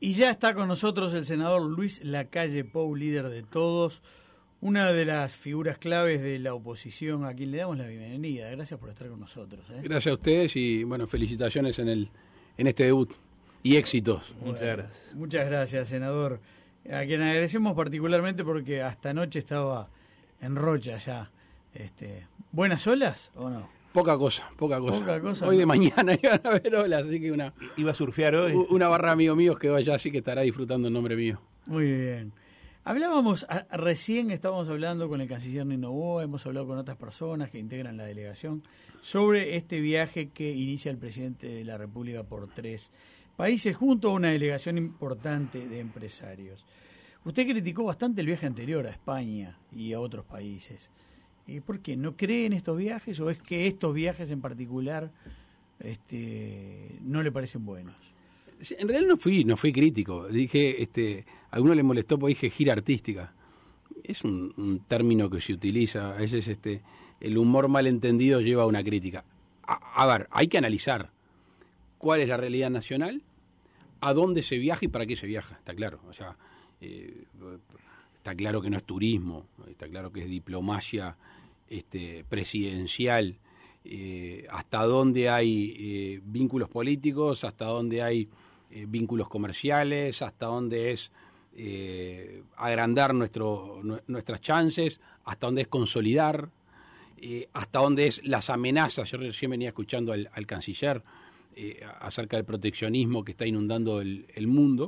Y ya está con nosotros el senador Luis Lacalle Pou, líder de todos, una de las figuras claves de la oposición, a quien le damos la bienvenida. Gracias por estar con nosotros. Gracias a ustedes y bueno, felicitaciones en este debut y éxitos. Bueno, muchas gracias. Muchas gracias, senador. A quien agradecemos particularmente porque hasta anoche estaba en Rocha ya. ¿Buenas olas o no? Poca cosa. Hoy de mañana iban a haber olas, así que ¿Iba a surfear hoy? Una barra amigo mío que vaya, así que estará disfrutando en nombre mío. Muy bien. Hablábamos, recién estábamos hablando con el canciller Nino Boa, hemos hablado con otras personas que integran la delegación sobre este viaje que inicia el presidente de la República por 3 países junto a una delegación importante de empresarios. Usted criticó bastante el viaje anterior a España y a otros países. ¿Por qué? ¿No cree en estos viajes o es que estos viajes en particular no le parecen buenos? En realidad no fui crítico. Dije, a alguno le molestó porque dije gira artística. Es un término que se utiliza. A veces el humor malentendido lleva a una crítica. A ver, hay que analizar cuál es la realidad nacional, a dónde se viaja y para qué se viaja. Está claro. O sea, está claro que no es turismo, está claro que es diplomacia presidencial, hasta dónde hay vínculos políticos, hasta dónde hay vínculos comerciales, hasta dónde es agrandar nuestras chances, hasta dónde es consolidar, hasta dónde es las amenazas. Yo recién venía escuchando al canciller acerca del proteccionismo que está inundando el mundo,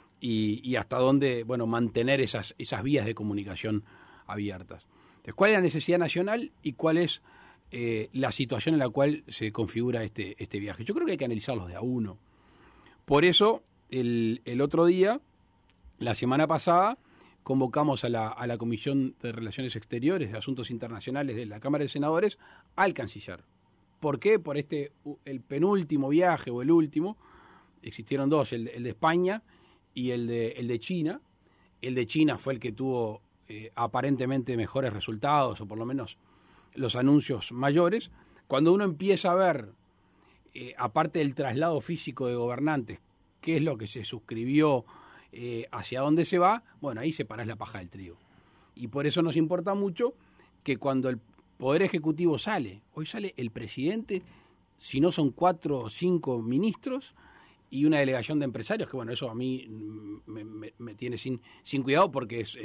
y hasta dónde, bueno, mantener esas vías de comunicación abiertas. Entonces, ¿cuál es la necesidad nacional y cuál es la situación en la cual se configura este viaje? Yo creo que hay que analizarlos de a uno. Por eso, el otro día, la semana pasada, convocamos a la Comisión de Relaciones Exteriores de Asuntos Internacionales de la Cámara de Senadores al canciller. ¿Por qué? Por el penúltimo viaje o el último. Existieron dos, el de España y el de China. El de China fue el que tuvo aparentemente mejores resultados, o por lo menos los anuncios mayores. Cuando uno empieza a ver, aparte del traslado físico de gobernantes, qué es lo que se suscribió, hacia dónde se va, bueno, ahí separás la paja del trigo. Y por eso nos importa mucho que cuando el Poder Ejecutivo hoy sale el presidente, si no son 4 o 5 ministros, y una delegación de empresarios, que bueno, eso a mí me tiene sin cuidado porque es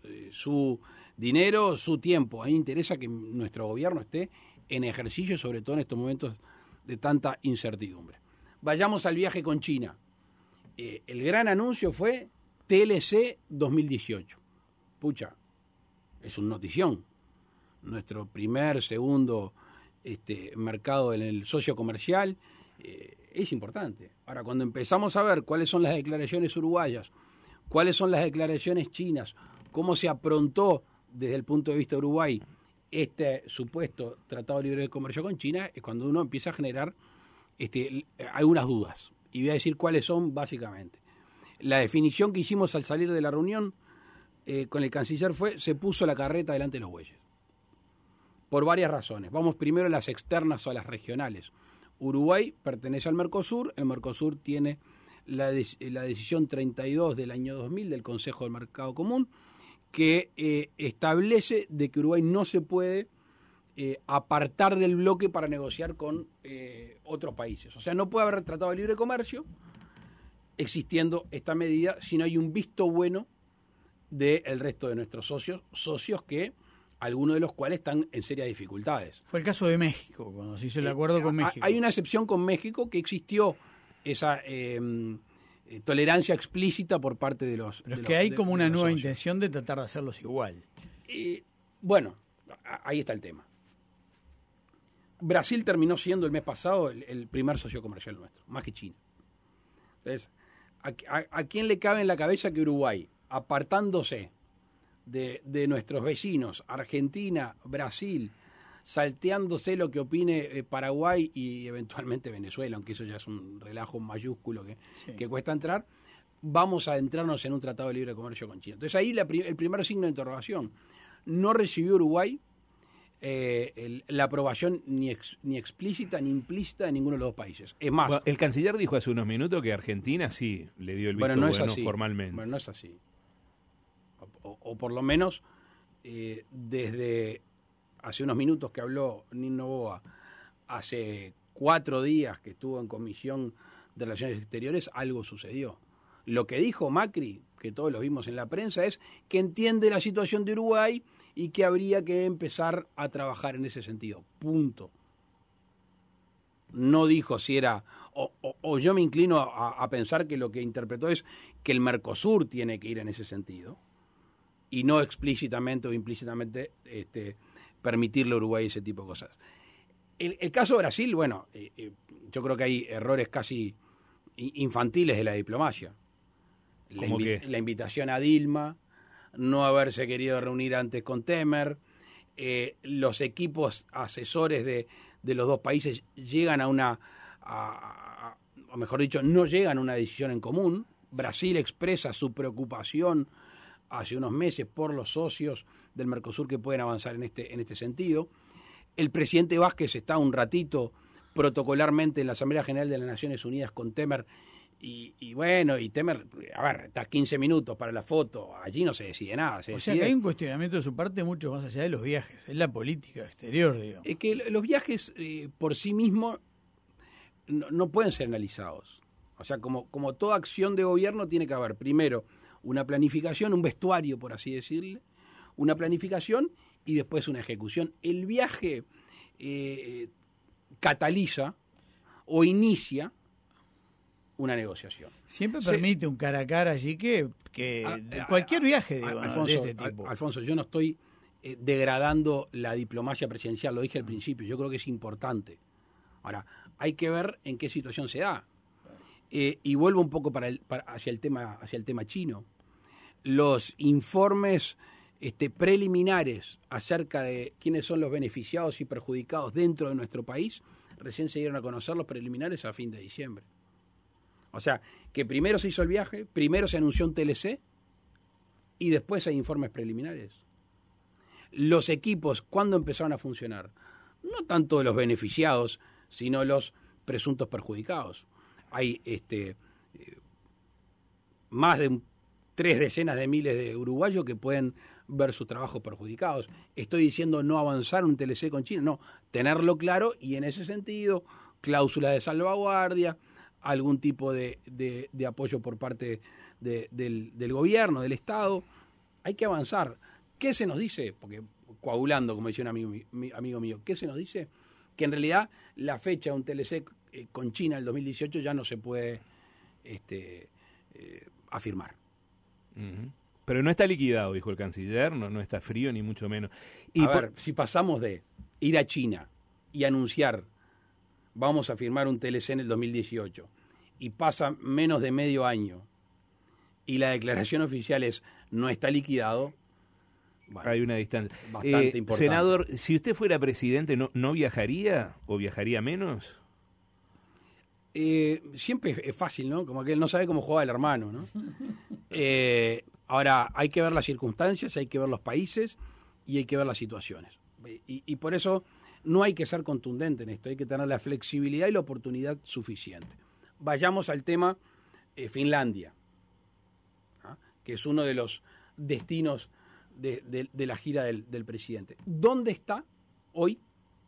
su dinero, su tiempo. A mí me interesa que nuestro gobierno esté en ejercicio, sobre todo en estos momentos de tanta incertidumbre. Vayamos al viaje con China. El gran anuncio fue TLC 2018. Pucha, es un notición. Nuestro segundo mercado en el socio comercial, es importante. Ahora, cuando empezamos a ver cuáles son las declaraciones uruguayas, cuáles son las declaraciones chinas, cómo se aprontó desde el punto de vista de Uruguay este supuesto Tratado Libre de Comercio con China, es cuando uno empieza a generar algunas dudas. Y voy a decir cuáles son básicamente. La definición que hicimos al salir de la reunión con el canciller se puso la carreta delante de los bueyes. Por varias razones. Vamos primero a las externas o a las regionales. Uruguay pertenece al Mercosur, el Mercosur tiene la decisión 32 del año 2000 del Consejo del Mercado Común, que establece de que Uruguay no se puede apartar del bloque para negociar con otros países. O sea, no puede haber tratado de libre comercio existiendo esta medida si no hay un visto bueno del resto de nuestros socios que algunos de los cuales están en serias dificultades. Fue el caso de México, cuando se hizo el acuerdo con México. Hay una excepción con México, que existió esa tolerancia explícita por parte de los... Pero es que hay como una nueva intención de tratar de hacerlos igual. Bueno, ahí está el tema. Brasil terminó siendo el mes pasado el primer socio comercial nuestro, más que China. Entonces, ¿a quién le cabe en la cabeza que Uruguay, apartándose de nuestros vecinos, Argentina, Brasil, salteándose lo que opine Paraguay y eventualmente Venezuela, aunque eso ya es un relajo mayúsculo que cuesta entrar, vamos a adentrarnos en un tratado de libre comercio con China? Entonces ahí el primer signo de interrogación. No recibió Uruguay la aprobación ni explícita ni implícita de ninguno de los dos países. Es más, bueno, el canciller dijo hace unos minutos que Argentina sí le dio el visto no bueno así. Formalmente. Bueno, no es así. O por lo menos desde hace unos minutos que habló Nino Noboa, hace 4 días que estuvo en Comisión de Relaciones Exteriores, algo sucedió. Lo que dijo Macri, que todos lo vimos en la prensa, es que entiende la situación de Uruguay y que habría que empezar a trabajar en ese sentido. Punto. No dijo si era... O yo me inclino a pensar que lo que interpretó es que el Mercosur tiene que ir en ese sentido y no explícitamente o implícitamente permitirle a Uruguay ese tipo de cosas. El caso de Brasil, bueno, yo creo que hay errores casi infantiles de la diplomacia. La invitación a Dilma, no haberse querido reunir antes con Temer, los equipos asesores de los dos países llegan o mejor dicho, no llegan a una decisión en común. Brasil expresa su preocupación hace unos meses por los socios del Mercosur que pueden avanzar en este sentido. El presidente Vázquez está un ratito protocolarmente en la Asamblea General de las Naciones Unidas con Temer y bueno, y Temer, a ver, está 15 minutos para la foto, allí no se decide nada. O sea que hay un cuestionamiento de su parte mucho más allá de los viajes, es la política exterior, digamos. Es que los viajes por sí mismos no pueden ser analizados. O sea, como toda acción de gobierno tiene que haber primero una planificación, un vestuario, por así decirle, una planificación y después una ejecución. El viaje cataliza o inicia una negociación. Siempre permite un cara a cara allí que cualquier viaje Alfonso, de ese tipo. Alfonso, yo no estoy degradando la diplomacia presidencial, lo dije al principio, yo creo que es importante. Ahora, hay que ver en qué situación se da. Y vuelvo un poco hacia el tema chino. Los informes preliminares acerca de quiénes son los beneficiados y perjudicados dentro de nuestro país recién se dieron a conocer los preliminares a fin de diciembre. O sea, que primero se hizo el viaje, primero se anunció un TLC y después hay informes preliminares. Los equipos, ¿cuándo empezaron a funcionar? No tanto los beneficiados, sino los presuntos perjudicados. Hay más de 3 decenas de miles de uruguayos que pueden ver sus trabajos perjudicados. Estoy diciendo no avanzar un TLC con China, no, tenerlo claro y en ese sentido, cláusula de salvaguardia, algún tipo de apoyo por parte del gobierno, del Estado. Hay que avanzar. ¿Qué se nos dice? Porque coagulando, como decía un amigo mío, ¿qué se nos dice? Que en realidad la fecha de un TLC con China del 2018 ya no se puede afirmar. Uh-huh. Pero no está liquidado, dijo el canciller, no está frío ni mucho menos. Ver, si pasamos de ir a China y anunciar vamos a firmar un TLC en el 2018 y pasa menos de medio año y la declaración oficial es no está liquidado, bueno, hay una distancia bastante importante. Senador, si usted fuera presidente, ¿no viajaría o viajaría menos? Siempre es fácil, ¿no? Como que él no sabe cómo juega el hermano, ¿no? Ahora, hay que ver las circunstancias, hay que ver los países y hay que ver las situaciones. Y por eso no hay que ser contundente en esto, hay que tener la flexibilidad y la oportunidad suficiente. Vayamos al tema Finlandia, ¿ah? Que es uno de los destinos de la gira del presidente. ¿Dónde está hoy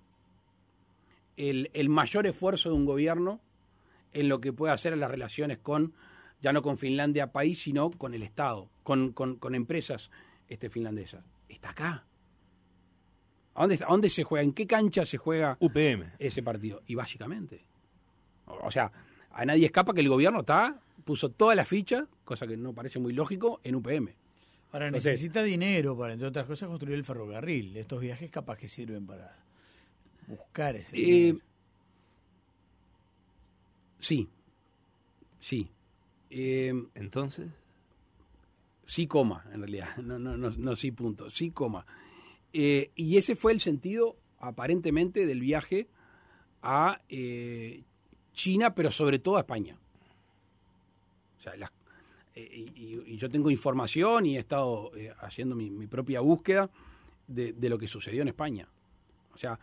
el mayor esfuerzo de un gobierno en lo que puede hacer en las relaciones ya no con Finlandia país, sino con el Estado, con empresas finlandesas? Está acá. ¿A dónde se juega? ¿En qué cancha se juega UPM ese partido? Y básicamente. O sea, a nadie escapa que el gobierno puso toda la ficha, cosa que no parece muy lógico, en UPM. Ahora, entonces, necesita dinero para, entre otras cosas, construir el ferrocarril. Estos viajes capaz que sirven para buscar ese dinero. Sí. ¿Entonces? Sí, coma, en realidad. No, sí, punto. Sí, coma. Y ese fue el sentido, aparentemente, del viaje a China, pero sobre todo a España. O sea, y yo tengo información y he estado haciendo mi propia búsqueda de lo que sucedió en España. O sea,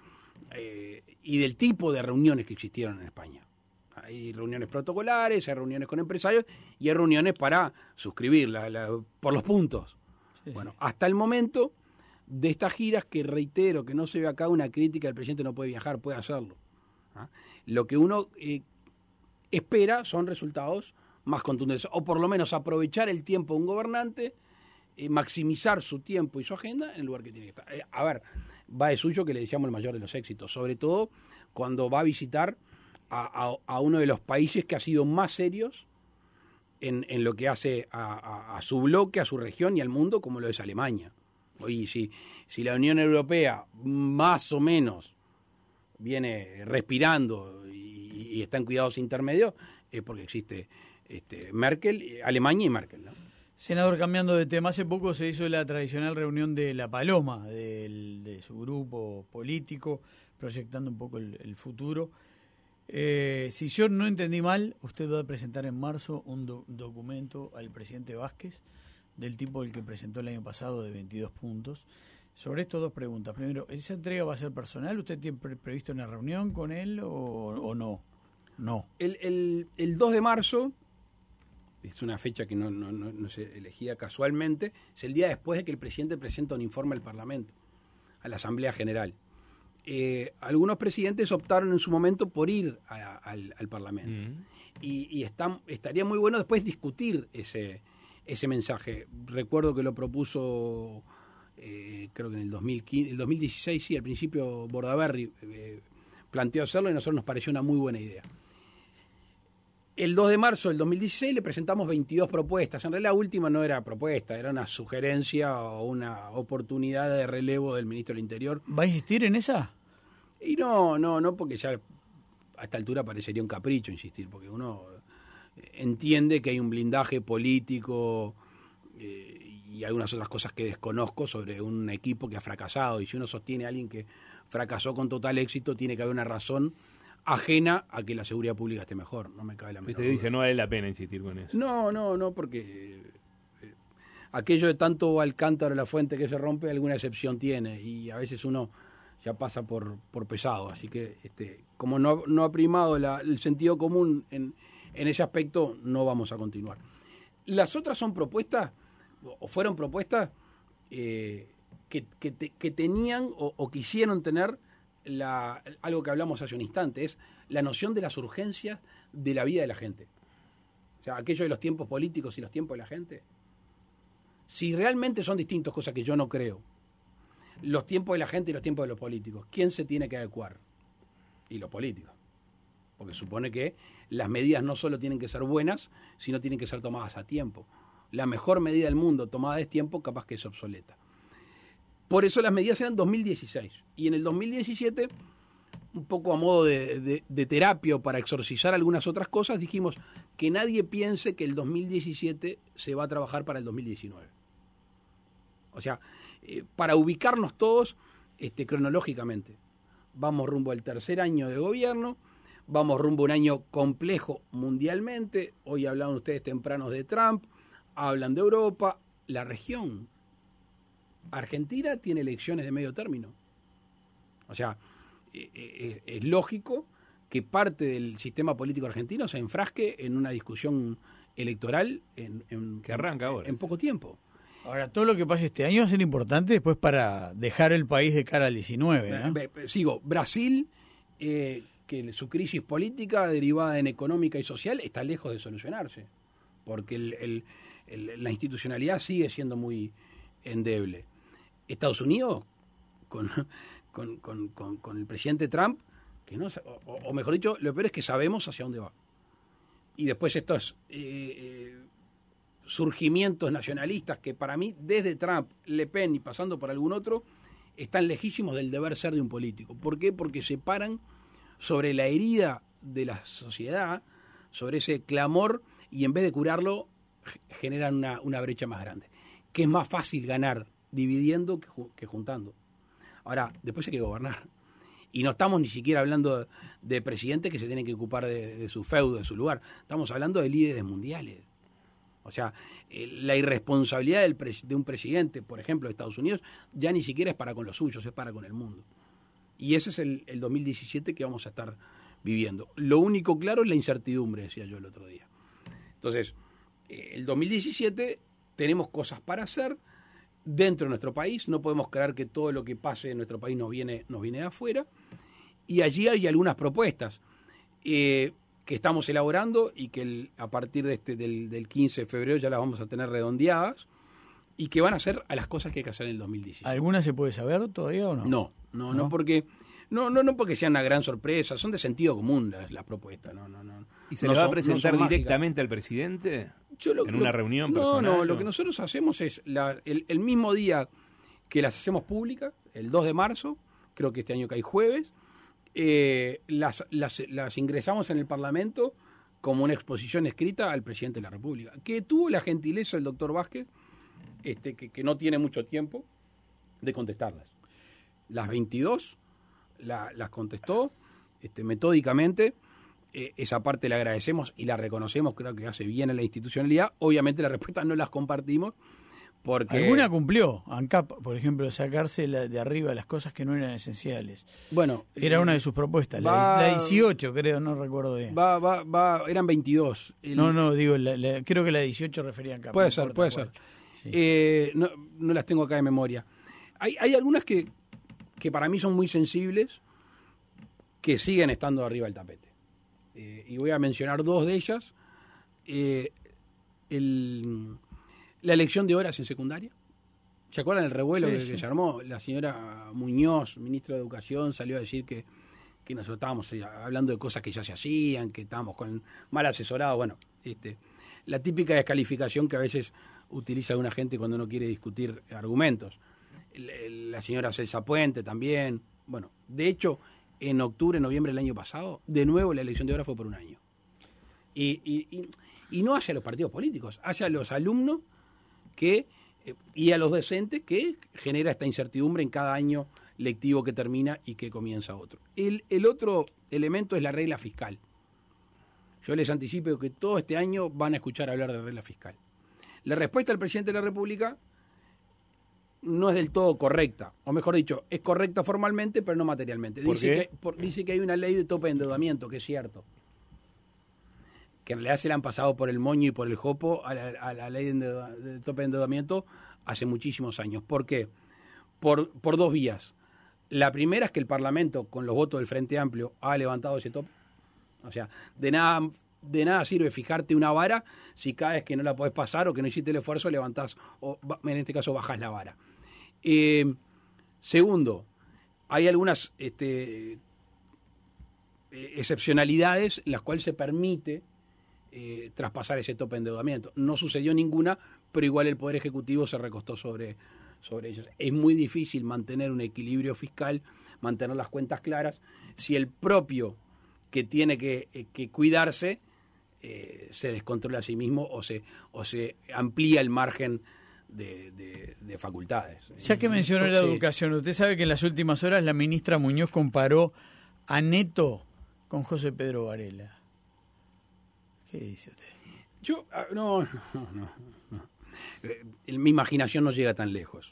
y del tipo de reuniones que existieron en España. Hay reuniones protocolares, hay reuniones con empresarios y hay reuniones para suscribir por los puntos. Sí, bueno, sí. Hasta el momento de estas giras, que reitero que no se ve acá una crítica, el presidente no puede viajar, puede hacerlo. ¿Ah? Lo que uno espera son resultados más contundentes, o por lo menos aprovechar el tiempo de un gobernante, maximizar su tiempo y su agenda en el lugar que tiene que estar. A ver, va de suyo que le deseamos el mayor de los éxitos, sobre todo cuando va a visitar a uno de los países que ha sido más serios en lo que hace a su bloque, a su región y al mundo, como lo es Alemania. Oye, si la Unión Europea más o menos viene respirando y está en cuidados intermedios, es porque existe Merkel, Alemania y Merkel, ¿no? Senador, cambiando de tema, hace poco se hizo la tradicional reunión de La Paloma, de su grupo político, proyectando un poco el futuro. Si yo no entendí mal, usted va a presentar en marzo un documento al presidente Vázquez, del tipo del que presentó el año pasado, de 22 puntos. Sobre esto, dos preguntas. Primero, ¿esa entrega va a ser personal? ¿Usted tiene previsto una reunión con él o no? No. El 2 de marzo, es una fecha que no se elegía casualmente, es el día después de que el presidente presenta un informe al Parlamento, a la Asamblea General. Algunos presidentes optaron en su momento por ir al Parlamento. Y estaría muy bueno después discutir ese mensaje. Recuerdo que lo propuso, creo que en el 2016, sí, al principio Bordaberry planteó hacerlo y a nosotros nos pareció una muy buena idea. El 2 de marzo del 2016 le presentamos 22 propuestas. En realidad la última no era propuesta, era una sugerencia o una oportunidad de relevo del ministro del Interior. ¿Va a insistir en esa? Y no, porque ya a esta altura parecería un capricho insistir, porque uno entiende que hay un blindaje político y algunas otras cosas que desconozco sobre un equipo que ha fracasado. Y si uno sostiene a alguien que fracasó con total éxito, tiene que haber una razón ajena a que la seguridad pública esté mejor. No me cabe la menor duda. Usted dice, no vale la pena insistir con eso. No, porque aquello de tanto al cántaro la fuente que se rompe, alguna excepción tiene. Y a veces uno ya pasa por pesado. Así que como no ha primado el sentido común en ese aspecto, no vamos a continuar. Las otras son propuestas, o fueron propuestas, que tenían o quisieron tener algo que hablamos hace un instante, es la noción de las urgencias de la vida de la gente. O sea, aquello de los tiempos políticos y los tiempos de la gente. Si realmente son distintos, cosa que yo no creo, los tiempos de la gente y los tiempos de los políticos, ¿quién se tiene que adecuar? Y los políticos. Porque supone que las medidas no solo tienen que ser buenas, sino tienen que ser tomadas a tiempo. La mejor medida del mundo tomada a destiempo capaz que es obsoleta. Por eso las medidas eran 2016. Y en el 2017, un poco a modo de terapia para exorcizar algunas otras cosas, dijimos que nadie piense que el 2017 se va a trabajar para el 2019. O sea, para ubicarnos todos cronológicamente. Vamos rumbo al tercer año de gobierno, vamos rumbo a un año complejo mundialmente. Hoy hablaban ustedes tempranos de Trump, hablan de Europa, la región. Argentina tiene elecciones de medio término. O sea, es lógico que parte del sistema político argentino se enfrasque en una discusión electoral que arranca ahora, en poco tiempo. Ahora, todo lo que pase este año va a ser importante después para dejar el país de cara al 19, ¿no? Sigo. Brasil, que su crisis política derivada en económica y social está lejos de solucionarse, porque la institucionalidad sigue siendo muy endeble. Estados Unidos, con el presidente Trump, que no, o mejor dicho, lo peor es que sabemos hacia dónde va. Y después estos surgimientos nacionalistas que para mí, desde Trump, Le Pen y pasando por algún otro, están lejísimos del deber ser de un político. ¿Por qué? Porque se paran sobre la herida de la sociedad, sobre ese clamor, y en vez de curarlo, generan una brecha más grande. Que es más fácil ganar dividiendo que juntando. Ahora, después hay que gobernar. Y no estamos ni siquiera hablando de presidentes que se tienen que ocupar de su feudo, de su lugar. Estamos hablando de líderes mundiales. O sea, la irresponsabilidad de un presidente, por ejemplo, de Estados Unidos, ya ni siquiera es para con los suyos, es para con el mundo. Y ese es el 2017 que vamos a estar viviendo. Lo único claro es la incertidumbre, decía yo el otro día. Entonces, el 2017 tenemos cosas para hacer dentro de nuestro país. No podemos creer que todo lo que pase en nuestro país nos viene de afuera. Y allí hay algunas propuestas que estamos elaborando y que a partir del 15 de febrero ya las vamos a tener redondeadas y que van a ser a las cosas que hay que hacer en el 2017. ¿Alguna se puede saber todavía o no? No porque sean una gran sorpresa, son de sentido común las propuestas. No. ¿Y se le va a presentar directamente al presidente en una reunión personal? No, lo que nosotros hacemos es el mismo día que las hacemos públicas, el 2 de marzo, creo que este año cae jueves, las ingresamos en el Parlamento como una exposición escrita al presidente de la República, que tuvo la gentileza el doctor Vázquez, que no tiene mucho tiempo, de contestarlas. Las 22 las contestó metódicamente. Esa parte la agradecemos y la reconocemos, creo que hace bien en la institucionalidad. Obviamente las respuestas no las compartimos porque... ¿Alguna cumplió? ANCAP, por ejemplo, sacarse de arriba las cosas que no eran esenciales. Bueno, era una de sus propuestas, la 18 creo, no recuerdo bien. Eran 22. Digo, creo que la 18 refería a ANCAP. Puede ser. Sí. No las tengo acá de memoria. Hay algunas que para mí son muy sensibles, que siguen estando arriba del tapete. Y voy a mencionar dos de ellas. La elección de horas en secundaria. ¿Se acuerdan del revuelo que se armó? La señora Muñoz, ministra de Educación, salió a decir que nosotros estábamos hablando de cosas que ya se hacían, que estábamos mal asesorados. Bueno, la típica descalificación que a veces utiliza una gente cuando no quiere discutir argumentos. La señora Celsa Puente también. Bueno, de hecho, en octubre, noviembre del año pasado, de nuevo la elección de horas fue por un año. Y no hacia los partidos políticos, hacia los alumnos y a los docentes, que genera esta incertidumbre en cada año lectivo que termina y que comienza otro. El otro elemento es la regla fiscal. Yo les anticipo que todo este año van a escuchar hablar de regla fiscal. La respuesta del presidente de la República no es del todo correcta, o mejor dicho, es correcta formalmente, pero no materialmente. Dice que hay una ley de tope de endeudamiento, que es cierto. Que en realidad se le han pasado por el moño y por el jopo a la ley de tope de endeudamiento hace muchísimos años. ¿Por qué? Por dos vías. La primera es que el Parlamento, con los votos del Frente Amplio, ha levantado ese tope. O sea, de nada sirve fijarte una vara si cada vez que no la podés pasar o que no hiciste el esfuerzo levantás, o en este caso bajás la vara. Segundo, hay algunas excepcionalidades en las cuales se permite traspasar ese tope de endeudamiento. No sucedió ninguna, pero igual el Poder Ejecutivo se recostó sobre ellos. Es muy difícil mantener un equilibrio fiscal, mantener las cuentas claras, si el propio que tiene que cuidarse se descontrola a sí mismo o se amplía el margen de facultades. Ya que mencionó la educación, usted sabe que en las últimas horas la ministra Muñoz comparó a Neto con José Pedro Varela. ¿Qué dice usted? Yo, no. Mi imaginación no llega tan lejos.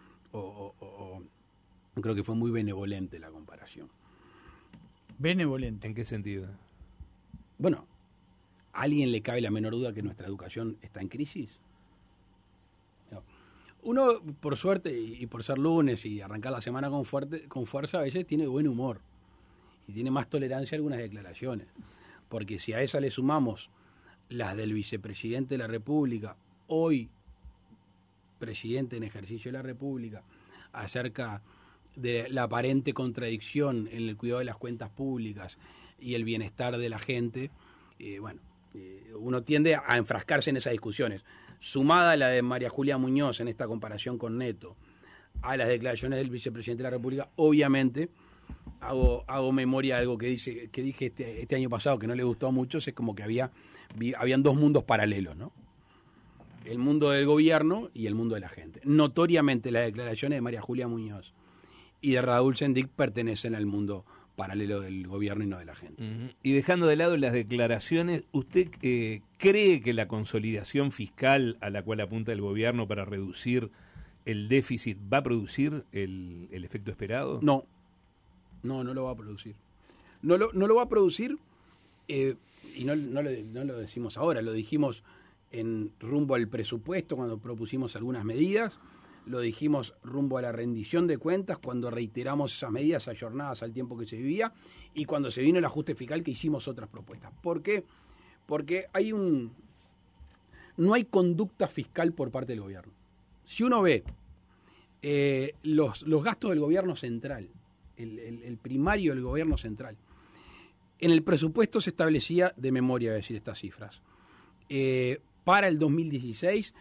Creo que fue muy benevolente la comparación. ¿Benevolente? ¿En qué sentido? Bueno, ¿a alguien le cabe la menor duda que nuestra educación está en crisis? No. Uno, por suerte, y por ser lunes y arrancar la semana con fuerza, a veces tiene buen humor y tiene más tolerancia a algunas declaraciones. Porque si a esa le sumamos las del vicepresidente de la República, hoy presidente en ejercicio de la República, acerca de la aparente contradicción en el cuidado de las cuentas públicas y el bienestar de la gente, uno tiende a enfrascarse en esas discusiones. Sumada a la de María Julia Muñoz en esta comparación con Neto, a las declaraciones del vicepresidente de la República, obviamente hago memoria de algo que dije este año pasado que no le gustó a muchos. Es como que habían dos mundos paralelos, ¿no? El mundo del gobierno y el mundo de la gente. Notoriamente las declaraciones de María Julia Muñoz y de Raúl Sendic pertenecen al mundo paralelo del gobierno y no de la gente. Uh-huh. Y dejando de lado las declaraciones, ¿usted cree que la consolidación fiscal a la cual apunta el gobierno para reducir el déficit va a producir el efecto esperado? No. No lo va a producir. No lo va a producir, y no lo decimos ahora, lo dijimos en rumbo al presupuesto cuando propusimos algunas medidas, lo dijimos rumbo a la rendición de cuentas cuando reiteramos esas medidas ayornadas al tiempo que se vivía, y cuando se vino el ajuste fiscal que hicimos otras propuestas. ¿Por qué? Porque no hay conducta fiscal por parte del gobierno. Si uno ve los gastos del gobierno central, el primario del gobierno central, en el presupuesto se establecía, de memoria voy a decir estas cifras, para el 2016,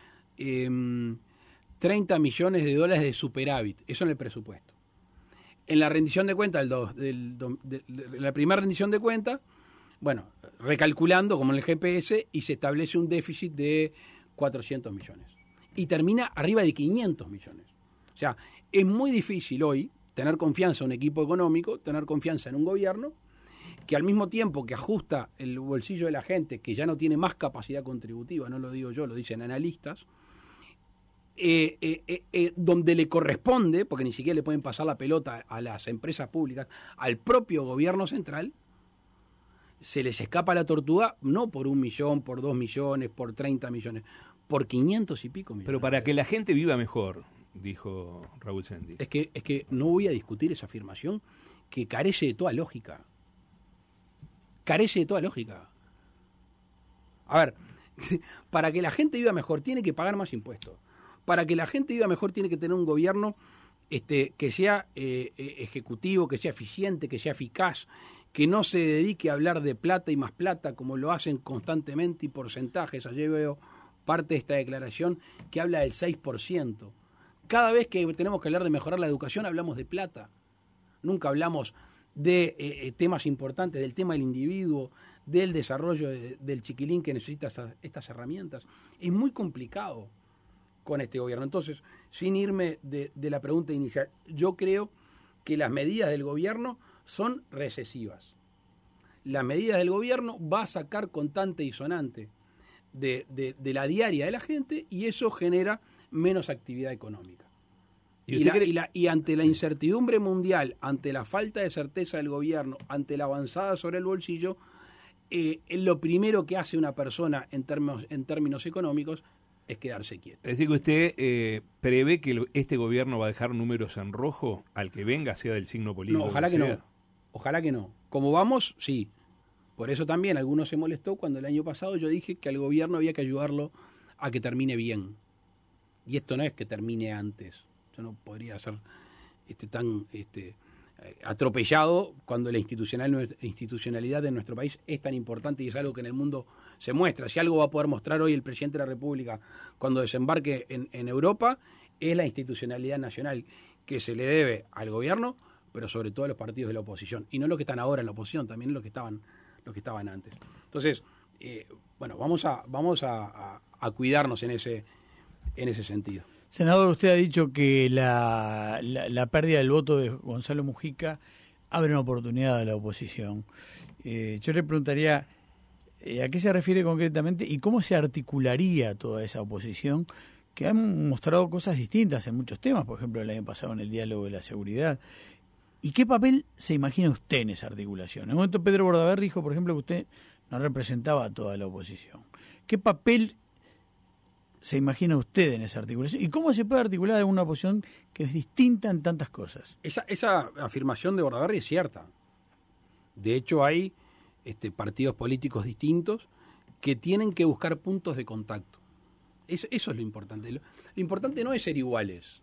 30 millones de dólares de superávit, eso en el presupuesto. En la rendición de cuentas, la primera rendición de cuentas, bueno, recalculando como en el GPS, y se establece un déficit de 400 millones. Y termina arriba de 500 millones. O sea, es muy difícil hoy tener confianza en un equipo económico, tener confianza en un gobierno que al mismo tiempo que ajusta el bolsillo de la gente, que ya no tiene más capacidad contributiva, no lo digo yo, lo dicen analistas, donde le corresponde, porque ni siquiera le pueden pasar la pelota a las empresas públicas, al propio gobierno central, se les escapa la tortuga, no por 1 millón, por 2 millones, por 30 millones, por 500 y pico millones. Pero para que la gente viva mejor, dijo Raúl Sendic. Es que no voy a discutir esa afirmación que carece de toda lógica. Carece de toda lógica. A ver, para que la gente viva mejor tiene que pagar más impuestos. Para que la gente viva mejor tiene que tener un gobierno que sea ejecutivo, que sea eficiente, que sea eficaz, que no se dedique a hablar de plata y más plata como lo hacen constantemente y porcentajes. Ayer veo parte de esta declaración que habla del 6%. Cada vez que tenemos que hablar de mejorar la educación hablamos de plata. Nunca hablamos de temas importantes, del tema del individuo, del desarrollo del chiquilín que necesita estas herramientas. Es muy complicado con este gobierno. Entonces, sin irme de la pregunta inicial, yo creo que las medidas del gobierno son recesivas. Las medidas del gobierno va a sacar contante y sonante de la diaria de la gente, y eso genera menos actividad económica. Y ante la incertidumbre mundial, ante la falta de certeza del gobierno, ante la avanzada sobre el bolsillo, lo primero que hace una persona en términos económicos es quedarse quieto. Es decir, que usted prevé que este gobierno va a dejar números en rojo al que venga, sea del signo político. No, ojalá que no. Ojalá que no. Como vamos, sí. Por eso también algunos se molestó cuando el año pasado yo dije que al gobierno había que ayudarlo a que termine bien. Y esto no es que termine antes. Yo no podría ser tan atropellado cuando la institucionalidad de nuestro país es tan importante y es algo que en el mundo se muestra. Si algo va a poder mostrar hoy el presidente de la República cuando desembarque en Europa, es la institucionalidad nacional que se le debe al gobierno, pero sobre todo a los partidos de la oposición. Y no los que están ahora en la oposición, también los que estaban antes. Entonces, vamos a cuidarnos en ese sentido. Senador, usted ha dicho que la pérdida del voto de Gonzalo Mujica abre una oportunidad a la oposición. Yo le preguntaría a qué se refiere concretamente y cómo se articularía toda esa oposición, que han mostrado cosas distintas en muchos temas, por ejemplo, el año pasado en el diálogo de la seguridad. ¿Y qué papel se imagina usted en esa articulación? En un momento Pedro Bordaberry dijo, por ejemplo, que usted no representaba a toda la oposición. ¿Qué papel se imagina usted en esa articulación? ¿Y cómo se puede articular una oposición que es distinta en tantas cosas? Esa afirmación de Bordaberry es cierta. De hecho, hay partidos políticos distintos que tienen que buscar puntos de contacto. Eso es lo importante. Lo importante no es ser iguales.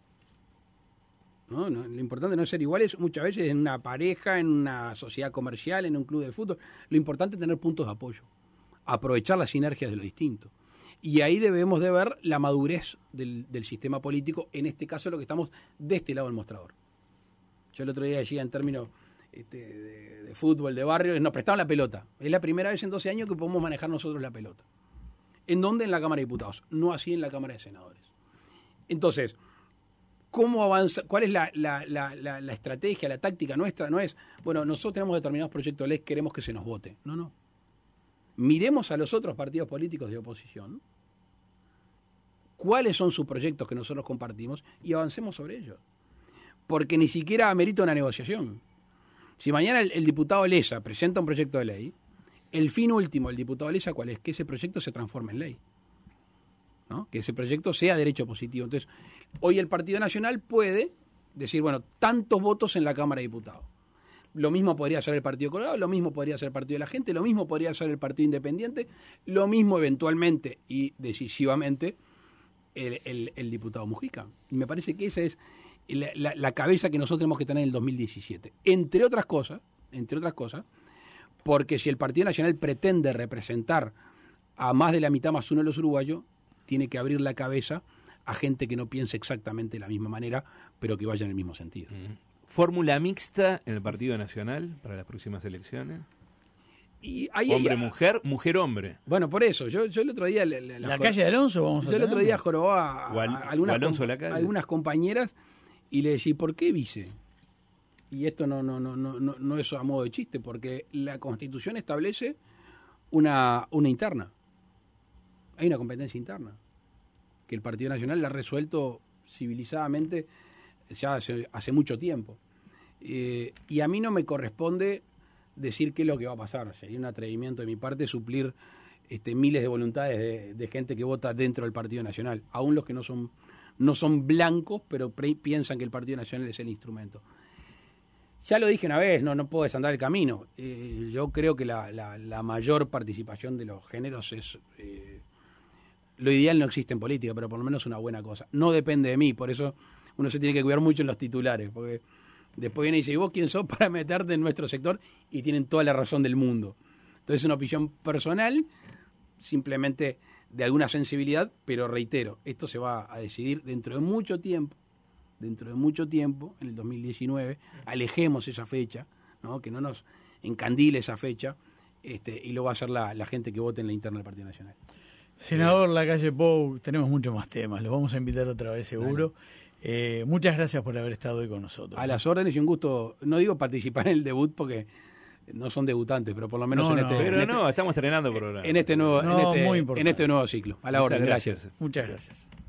No, lo importante no es ser iguales muchas veces en una pareja, en una sociedad comercial, en un club de fútbol. Lo importante es tener puntos de apoyo, aprovechar las sinergias de lo distinto. Y ahí debemos de ver la madurez del sistema político, en este caso lo que estamos de este lado del mostrador. Yo el otro día decía en términos de fútbol, de barrio, nos prestaban la pelota. Es la primera vez en 12 años que podemos manejar nosotros la pelota. ¿En dónde? En la Cámara de Diputados, no así en la Cámara de Senadores. Entonces, ¿cómo avanza? ¿Cuál es la estrategia, la táctica nuestra? No es, nosotros tenemos determinados proyectos de ley, queremos que se nos vote. No. Miremos a los otros partidos políticos de oposición, cuáles son sus proyectos que nosotros compartimos y avancemos sobre ellos. Porque ni siquiera amerita una negociación. Si mañana el diputado Leza presenta un proyecto de ley, el fin último del diputado Leza, ¿cuál es? Que ese proyecto se transforme en ley, ¿no? Que ese proyecto sea derecho positivo. Entonces, hoy el Partido Nacional puede decir, bueno, tantos votos en la Cámara de Diputados. Lo mismo podría ser el Partido Colorado, lo mismo podría ser el Partido de la Gente, lo mismo podría ser el Partido Independiente, lo mismo eventualmente y decisivamente el diputado Mujica. Y me parece que esa es la cabeza que nosotros tenemos que tener en el 2017. Entre otras cosas, porque si el Partido Nacional pretende representar a más de la mitad más uno de los uruguayos, tiene que abrir la cabeza a gente que no piense exactamente de la misma manera, pero que vaya en el mismo sentido. ¿Fórmula mixta en el Partido Nacional para las próximas elecciones? Y ahí, ¿Hombre-mujer, mujer-hombre? Bueno, por eso, yo el otro día... La calle de Alonso vamos a Yo el otro tener. día jorobaba a algunas compañeras y le decía, ¿por qué vice? Y esto no es a modo de chiste, porque la Constitución establece una interna. Hay una competencia interna que el Partido Nacional la ha resuelto civilizadamente ya hace mucho tiempo. Y a mí no me corresponde decir qué es lo que va a pasar. Sería un atrevimiento de mi parte suplir miles de voluntades de gente que vota dentro del Partido Nacional, aún los que no son blancos, pero piensan que el Partido Nacional es el instrumento. Ya lo dije una vez, no puedo desandar el camino. Yo creo que la mayor participación de los géneros es... lo ideal no existe en política, pero por lo menos una buena cosa. No depende de mí, por eso uno se tiene que cuidar mucho en los titulares, porque después viene y dice, ¿y vos quién sos para meterte en nuestro sector? Y tienen toda la razón del mundo. Entonces es una opinión personal, simplemente de alguna sensibilidad, pero reitero, esto se va a decidir dentro de mucho tiempo, en el 2019, alejemos esa fecha, ¿no? Que no nos encandile esa fecha, y lo va a hacer la gente que vote en la interna del Partido Nacional. Senador Lacalle Pou, tenemos muchos más temas, los vamos a invitar otra vez seguro. Muchas gracias por haber estado hoy con nosotros. A las órdenes y un gusto, no digo participar en el debut porque no son debutantes, pero por lo menos estamos estrenando programa. En este nuevo ciclo. A la orden, gracias. Muchas gracias.